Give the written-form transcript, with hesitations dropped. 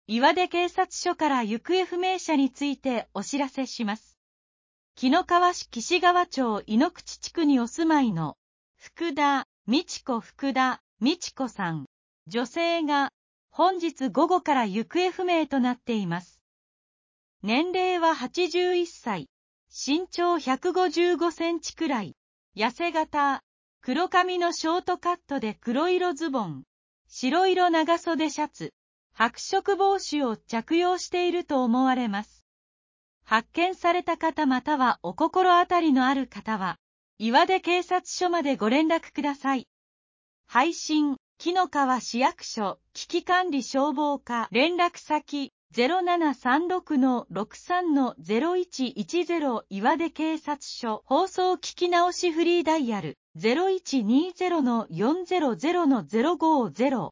岩出警察署から行方不明者についてお知らせします。紀の川市岸川町井ノ口地区にお住まいの福田美智子さん、女性が本日午後から行方不明となっています。年齢は81歳、身長155センチくらい、痩せ型、黒髪のショートカットで黒色ズボン、白色長袖シャツ、白色帽子を着用していると思われます。発見された方またはお心当たりのある方は、岩出警察署までご連絡ください。配信、紀の川市役所危機管理消防課連絡先 0736-63-0110 岩出警察署放送聞き直しフリーダイヤル 0120-400-050